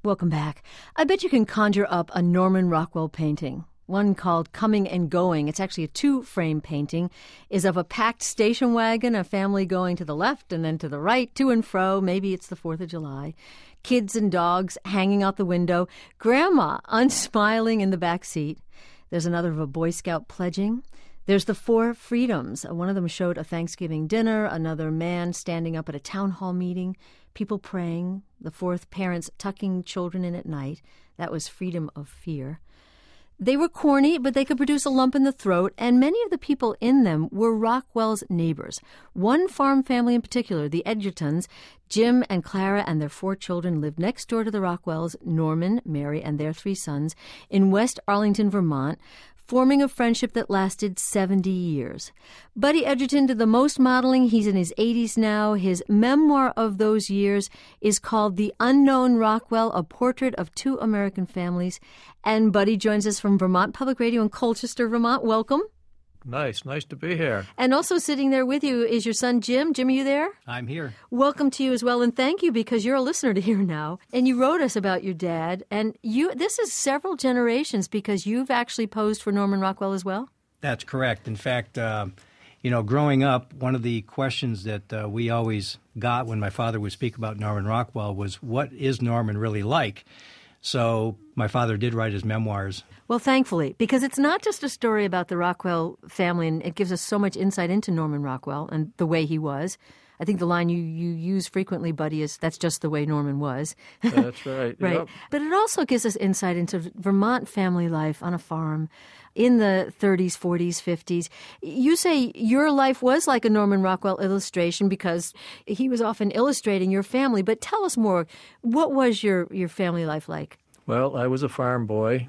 Welcome back. I bet you can conjure up a Norman Rockwell painting. One called Coming and Going. It's actually a two-frame painting. Is of a packed station wagon, a family going to the left and then to the right, to and fro. Maybe it's the 4th of July. Kids and dogs hanging out the window. Grandma unsmiling in the back seat. There's another of a Boy Scout pledging. There's the Four Freedoms. One of them showed a Thanksgiving dinner, another man standing up at a town hall meeting, people praying, the fourth parents tucking children in at night. That was Freedom of Fear. They were corny, but they could produce a lump in the throat, and many of the people in them were Rockwell's neighbors. One farm family in particular, the Edgertons, Jim and Clara and their 4 children lived next door to the Rockwells, Norman, Mary, and their 3 sons, in West Arlington, Vermont, forming a friendship that lasted 70 years. Buddy Edgerton did the most modeling. He's in his 80s now. His memoir of those years is called The Unknown Rockwell, A Portrait of Two American Families. And Buddy joins us from Vermont Public Radio in Colchester, Vermont. Welcome. Nice to be here. And also sitting there with you is your son, Jim. Jim, are you there? I'm here. Welcome to you as well, and thank you because you're a listener to Here Now. And you wrote us about your dad, and this is several generations because you've actually posed for Norman Rockwell as well? That's correct. In fact, growing up, one of the questions that we always got when my father would speak about Norman Rockwell was, what is Norman really like? So my father did write his memoirs. Well, thankfully, because it's not just a story about the Rockwell family, and it gives us so much insight into Norman Rockwell and the way he was. I think the line you use frequently, Buddy, is that's just the way Norman was. That's right. Right. Yep. But it also gives us insight into Vermont family life on a farm in the 30s, 40s, 50s. You say your life was like a Norman Rockwell illustration because he was often illustrating your family. But tell us more. What was your family life like? Well, I was a farm boy,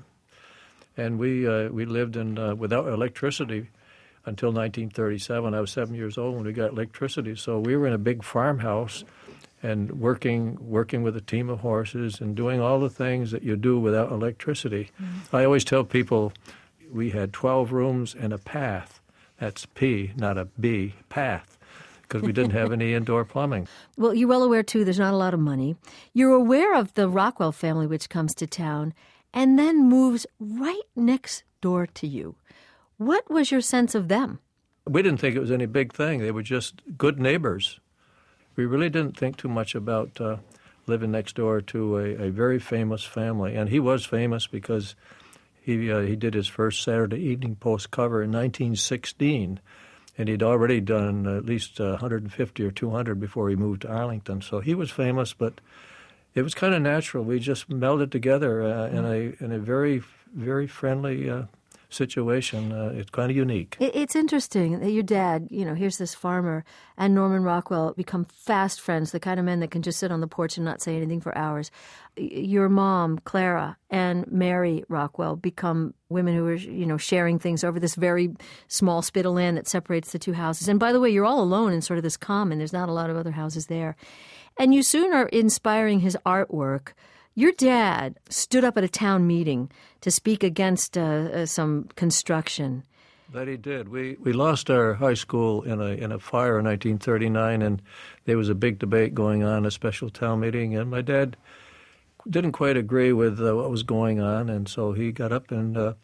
and we lived in without electricity until 1937. I was 7 years old when we got electricity. So we were in a big farmhouse and working with a team of horses and doing all the things that you do without electricity. Mm-hmm. I always tell people we had 12 rooms and a path. That's P, not a B, path, because we didn't have any indoor plumbing. Well, you're well aware, too, there's not a lot of money. You're aware of the Rockwell family, which comes to town and then moves right next door to you. What was your sense of them? We didn't think it was any big thing. They were just good neighbors. We really didn't think too much about living next door to a very famous family. And he was famous because he did his first Saturday Evening Post cover in 1916. And he'd already done at least 150 or 200 before he moved to Arlington. So he was famous, but it was kind of natural. We just melded together in a very, very friendly situation. It's kind of unique. It's interesting that your dad, here's this farmer, and Norman Rockwell become fast friends, the kind of men that can just sit on the porch and not say anything for hours. Your mom, Clara, and Mary Rockwell become women who are, sharing things over this very small spit of land that separates the two houses. And by the way, you're all alone in sort of this common. There's not a lot of other houses there. And you soon are inspiring his artwork. Your dad stood up at a town meeting to speak against some construction. That he did. We lost our high school in a fire in 1939, and there was a big debate going on, a special town meeting, and my dad didn't quite agree with what was going on, and so he got up and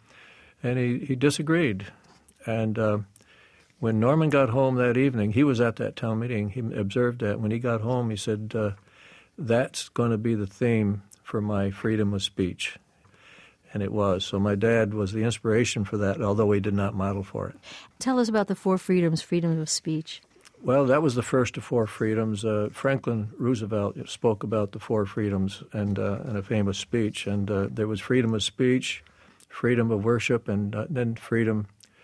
he disagreed. And when Norman got home that evening, he was at that town meeting. He observed that. When he got home, he said, that's going to be the theme for my freedom of speech. And it was. So my dad was the inspiration for that, although he did not model for it. Tell us about the four freedoms, freedom of speech. Well, that was the first of four freedoms. Franklin Roosevelt spoke about the four freedoms in a famous speech. And there was freedom of speech, freedom of worship, and then freedom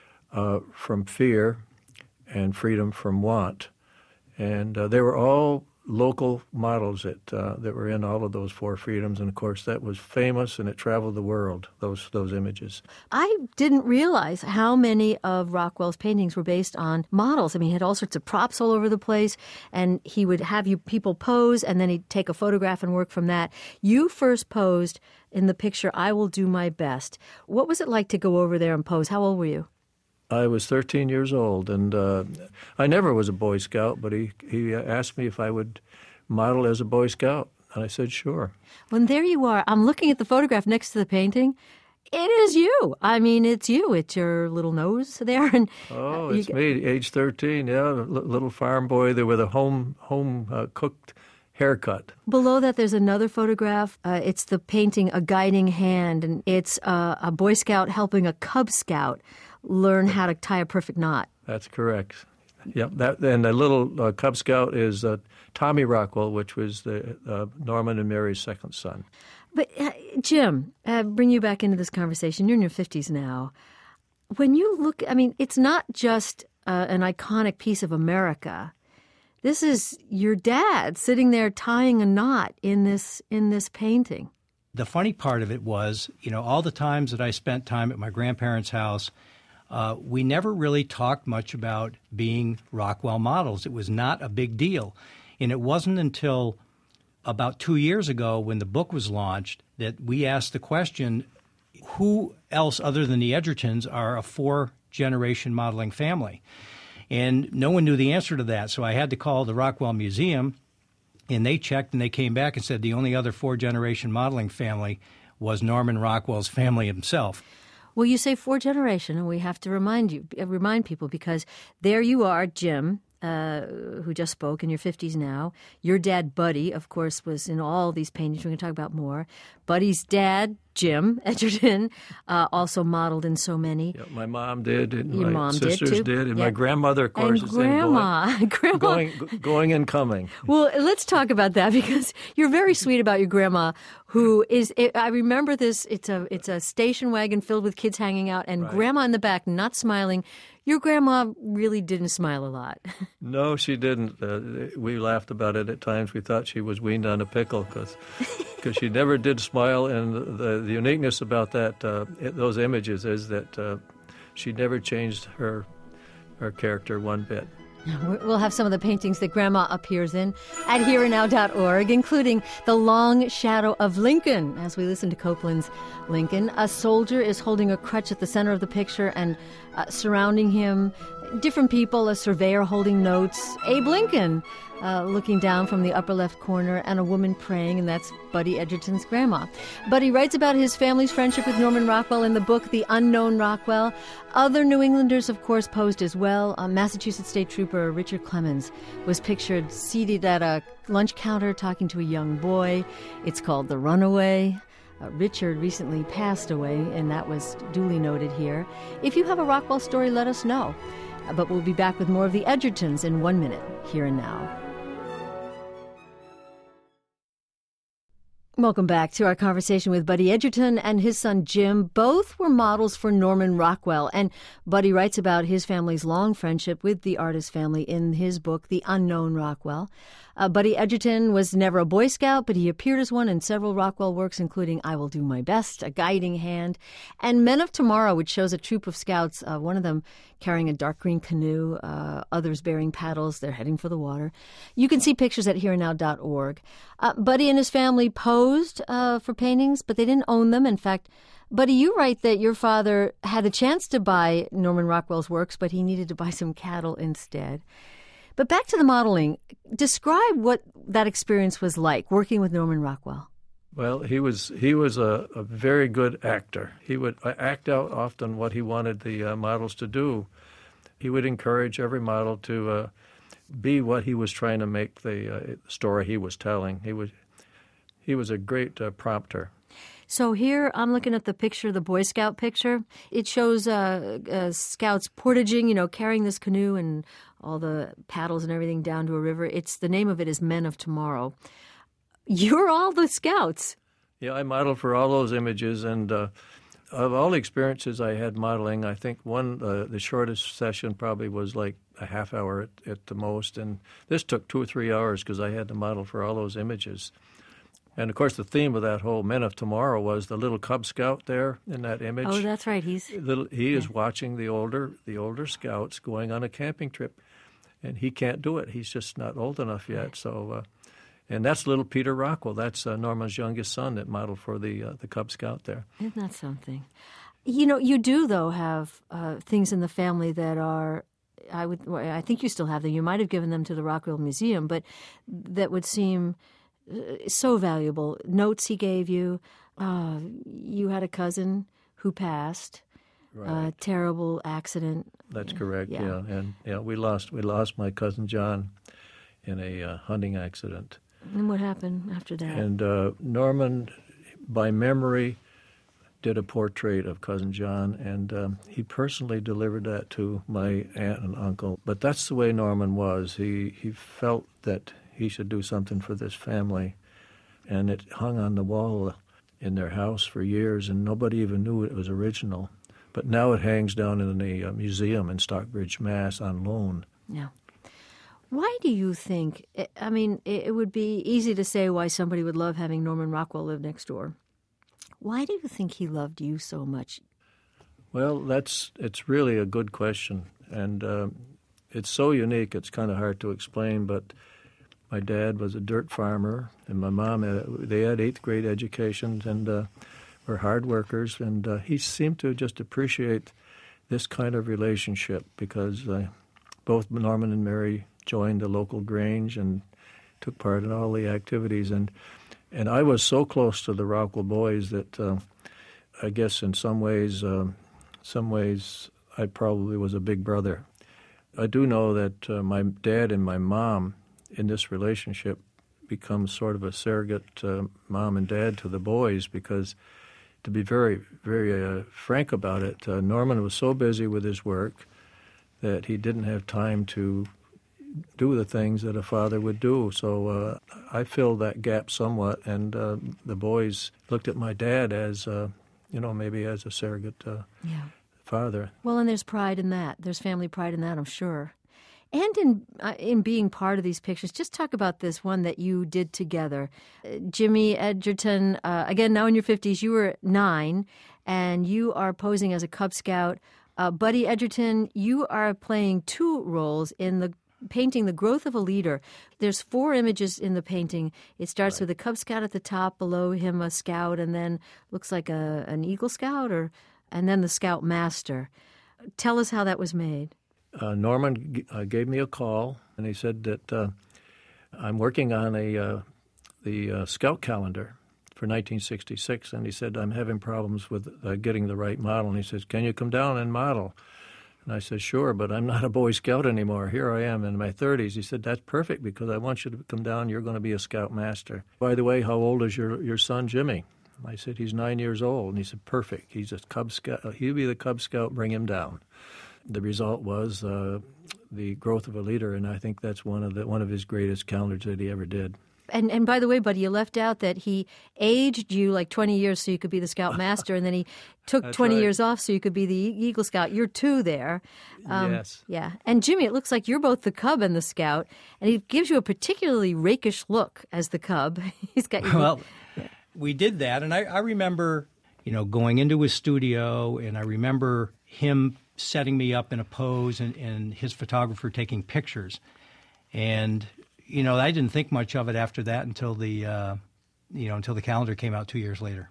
from fear and freedom from want. And they were all local models that were in all of those four freedoms. And, of course, that was famous, and it traveled the world, those images. I didn't realize how many of Rockwell's paintings were based on models. I mean, he had all sorts of props all over the place, and he would have people pose, and then he'd take a photograph and work from that. You first posed in the picture, I Will Do My Best. What was it like to go over there and pose? How old were you? I was 13 years old, and I never was a Boy Scout, but he asked me if I would model as a Boy Scout. And I said, sure. Well, and there you are. I'm looking at the photograph next to the painting. It is you. I mean, it's you. It's your little nose there. And Oh, it's me, age 13, yeah, little farm boy there with a home cooked haircut. below that, there's another photograph. It's the painting A Guiding Hand, and it's a Boy Scout helping a Cub Scout learn how to tie a perfect knot. That's correct. Yep. And the little Cub Scout is Tommy Rockwell, which was the Norman and Mary's second son. But, Jim, bring you back into this conversation. You're in your 50s now. When you look, I mean, it's not just an iconic piece of America. This is your dad sitting there tying a knot in this painting. The funny part of it was, all the times that I spent time at my grandparents' house, we never really talked much about being Rockwell models. It was not a big deal. And it wasn't until about 2 years ago when the book was launched that we asked the question, who else other than the Edgertons are a 4-generation modeling family? And no one knew the answer to that. So I had to call the Rockwell Museum, and they checked and they came back and said the only other 4-generation modeling family was Norman Rockwell's family himself. Well, you say 4-generation, and we have to remind people, because there you are, Jim, who just spoke, in your 50s now. Your dad, Buddy, of course, was in all these paintings. We're going to talk about more. Buddy's dad, Jim Edgerton, also modeled in so many. Yeah, my mom did, and Your my mom sisters did, too. did, and Yeah. my grandmother, of course, And is Grandma. going and coming. Well, let's talk about that, because you're very sweet about your grandma, who is, I remember this, it's a station wagon filled with kids hanging out, and Right. Grandma in the back not smiling. Your grandma really didn't smile a lot. No, she didn't. We laughed about it at times. We thought she was weaned on a pickle because she never did smile. And the uniqueness about those images is that she never changed her character one bit. We'll have some of the paintings that Grandma appears in at hereandnow.org, including The Long Shadow of Lincoln. As we listen to Copeland's Lincoln, a soldier is holding a crutch at the center of the picture, and surrounding him, different people, a surveyor holding notes, Abe Lincoln looking down from the upper left corner, and a woman praying, and that's Buddy Edgerton's grandma. Buddy writes about his family's friendship with Norman Rockwell in the book The Unknown Rockwell. Other New Englanders, of course, posed as well. Massachusetts State Trooper Richard Clemens was pictured seated at a lunch counter talking to a young boy. It's called The Runaway. Richard recently passed away, and that was duly noted here. If you have a Rockwell story, let us know. But we'll be back with more of the Edgertons in 1 minute, here and now. Welcome back to our conversation with Buddy Edgerton and his son Jim. Both were models for Norman Rockwell, and Buddy writes about his family's long friendship with the artist family in his book, The Unknown Rockwell. Buddy Edgerton was never a Boy Scout, but he appeared as one in several Rockwell works, including I Will Do My Best, A Guiding Hand, and Men of Tomorrow, which shows a troop of scouts, one of them carrying a dark green canoe, others bearing paddles. They're heading for the water. You can see pictures at hereandnow.org. Buddy and his family posed for paintings, but they didn't own them. In fact, Buddy, you write that your father had a chance to buy Norman Rockwell's works, but he needed to buy some cattle instead. But back to the modeling. Describe what that experience was like, working with Norman Rockwell. Well, he was a very good actor. He would act out often what he wanted the models to do. He would encourage every model to be what he was trying to make the story he was telling. He was a great prompter. So here I'm looking at the picture, the Boy Scout picture. It shows scouts portaging, carrying this canoe and all the paddles and everything down to a river. The name of it is Men of Tomorrow. You're all the scouts. Yeah, I modeled for all those images, and of all the experiences I had modeling, I think the shortest session probably was like a half hour at the most, and this took 2 or 3 hours because I had to model for all those images. And, of course, the theme of that whole Men of Tomorrow was the little Cub Scout there in that image. Oh, that's right. He is watching the older scouts going on a camping trip, and he can't do it. He's just not old enough yet. So, and that's little Peter Rockwell. That's Norman's youngest son that modeled for the Cub Scout there. Isn't that something? You do, though, have things in the family that are, I think you still have them. You might have given them to the Rockwell Museum, but that would seem so valuable. Notes he gave you. You had a cousin who passed. Right. Terrible accident. That's correct. Yeah. And we lost my cousin John in a hunting accident. And what happened after that? And Norman, by memory, did a portrait of cousin John, and he personally delivered that to my aunt and uncle. But that's the way Norman was. He felt that he should do something for this family, and it hung on the wall in their house for years, and nobody even knew it was original. But now it hangs down in the museum in Stockbridge, Mass. On loan. Yeah. Why do you think, I mean, it would be easy to say why somebody would love having Norman Rockwell live next door. Why do you think he loved you so much? Well, it's really a good question, and it's so unique it's kind of hard to explain, but my dad was a dirt farmer, and my mom, they had 8th grade educations and were hard workers, and he seemed to just appreciate this kind of relationship because both Norman and Mary joined the local Grange and took part in all the activities, and I was so close to the Rockwell boys that I guess in some ways I probably was a big brother. I do know that my dad and my mom in this relationship become sort of a surrogate mom and dad to the boys because, to be very, very frank about it, Norman was so busy with his work that he didn't have time to do the things that a father would do. So I filled that gap somewhat, and the boys looked at my dad as, maybe as a surrogate father. Well, and there's pride in that. There's family pride in that, I'm sure. And in being part of these pictures, just talk about this one that you did together. Jimmy Edgerton, again, now in your 50s, you were 9, and you are posing as a Cub Scout. Buddy Edgerton, you are playing 2 roles in the painting The Growth of a Leader. There's 4 images in the painting. It starts with a Cub Scout at the top, below him a Scout, and then looks like an Eagle Scout, and then the Scout Master. Tell us how that was made. Norman gave me a call, and he said that I'm working on the Scout calendar for 1966, and he said, I'm having problems with getting the right model. And he says, can you come down and model? And I said, sure, but I'm not a Boy Scout anymore. Here I am in my 30s. He said, that's perfect because I want you to come down. You're going to be a Scout Master. By the way, how old is your son, Jimmy? I said, he's 9 years old. And he said, perfect. He's a Cub Scout. He'll be the Cub Scout. Bring him down. The result was The Growth of a Leader, and I think that's one of his greatest calendars that he ever did. And by the way, buddy, you left out that he aged you like 20 years so you could be the Scout Master, and then he took 20 years off so you could be the Eagle Scout. You're 2 there. Yes. Yeah. And Jimmy, it looks like you're both the Cub and the Scout, and he gives you a particularly rakish look as the Cub. He's got you. Well, we did that, and I remember, going into his studio, and I remember him setting me up in a pose and his photographer taking pictures. And, I didn't think much of it after that until the calendar came out 2 years later.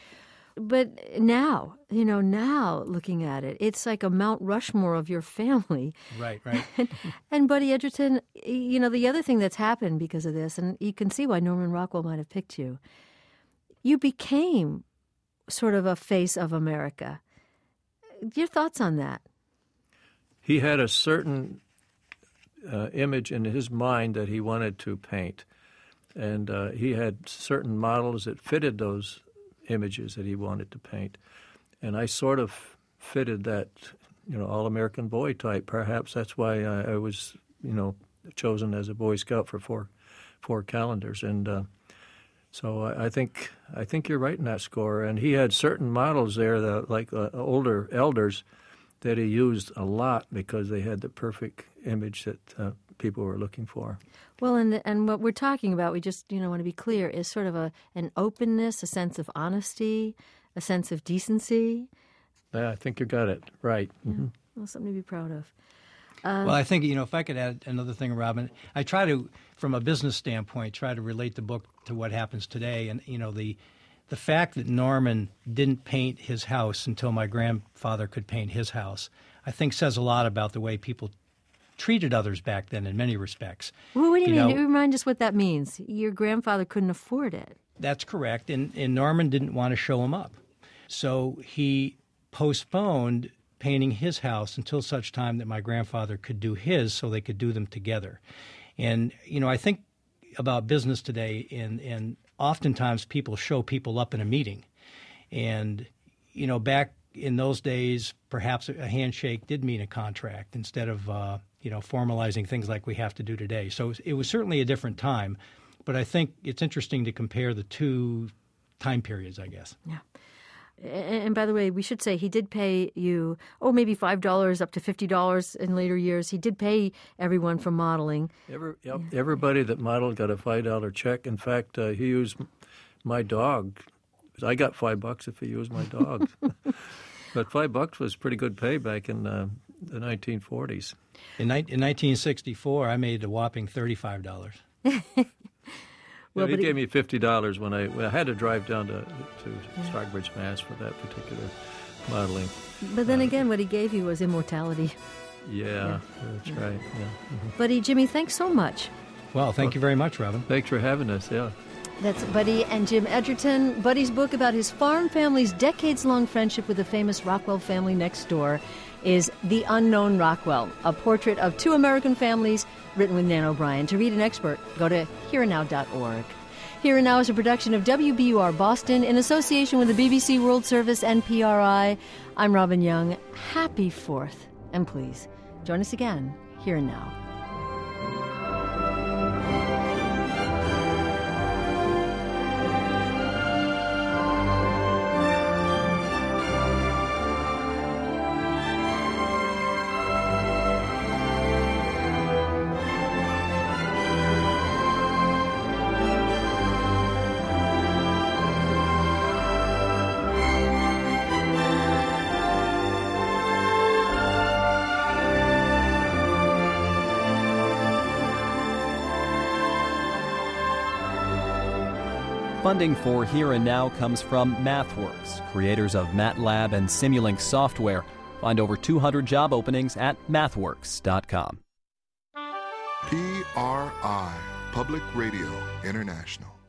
But now, looking at it, it's like a Mount Rushmore of your family. Right. And Buddy Edgerton, the other thing that's happened because of this, and you can see why Norman Rockwell might have picked you, you became sort of a face of America. Your thoughts on that? He had a certain image in his mind that he wanted to paint, and he had certain models that fitted those images that he wanted to paint. And I sort of fitted that, all-American boy type. Perhaps that's why I was, chosen as a Boy Scout for four calendars. And so I think you're right in that score. And he had certain models there, that, like older elders, that he used a lot because they had the perfect image that people were looking for. Well, and what we're talking about, we just want to be clear, is sort of an openness, a sense of honesty, a sense of decency. Yeah, I think you got it right. Yeah. Mm-hmm. Well, something to be proud of. Well, I think, if I could add another thing, Robin, I try to, from a business standpoint, try to relate the book to what happens today. And, the fact that Norman didn't paint his house until my grandfather could paint his house, I think says a lot about the way people treated others back then in many respects. Well, what do you mean? Remind us what that means. Your grandfather couldn't afford it. That's correct, and Norman didn't want to show him up. So he postponed painting his house until such time that my grandfather could do his so they could do them together. And, I think about business today, and oftentimes people show people up in a meeting. And, back in those days, perhaps a handshake did mean a contract instead of, formalizing things like we have to do today. So it was certainly a different time. But I think it's interesting to compare the two time periods, I guess. Yeah. And by the way, we should say he did pay you, maybe $5 up to $50 in later years. He did pay everyone for modeling. Everybody that modeled got a $5 check. In fact, he used my dog. I got $5 if he used my dog. But $5 was pretty good pay back in the 1940s. In 1964, I made a whopping $35. Well, he gave me $50 when I had to drive down to Stockbridge, Mass. for that particular modeling. But then again, what he gave you was immortality. Yeah, that's right. Yeah. Mm-hmm. Buddy, Jimmy, thanks so much. Well, thank you very much, Robin. Thanks for having us, yeah. That's Buddy and Jim Edgerton. Buddy's book about his farm family's decades-long friendship with the famous Rockwell family next door is The Unknown Rockwell, a portrait of two American families written with Nan O'Brien. To read an expert, go to hereandnow.org. Here and Now is a production of WBUR Boston in association with the BBC World Service and PRI. I'm Robin Young. Happy 4th. And please, join us again, Here and Now. Funding for Here and Now comes from MathWorks, creators of MATLAB and Simulink software. Find over 200 job openings at mathworks.com. PRI, Public Radio International.